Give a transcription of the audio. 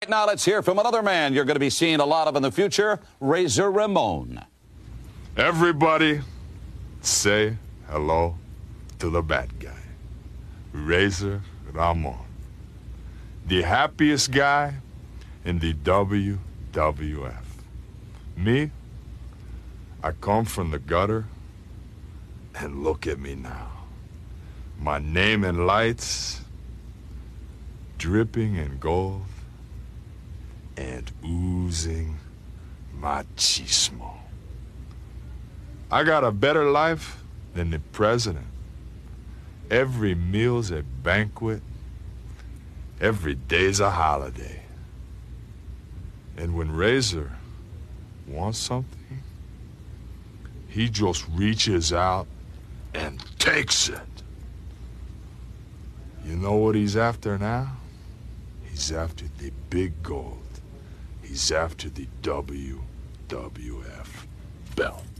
Now let's hear from another man you're going to be seeing a lot of in the future, Razor Ramon. Everybody say hello to the bad guy, Razor Ramon, the happiest guy in the WWF. Me, I come from the gutter, and look at me now. My name in lights, dripping in gold, and oozing machismo. I got a better life than the president. Every meal's a banquet. Every day's a holiday. And when Razor wants something, he just reaches out and takes it. You know what he's after now? He's after the big gold. He's after the WWF belt.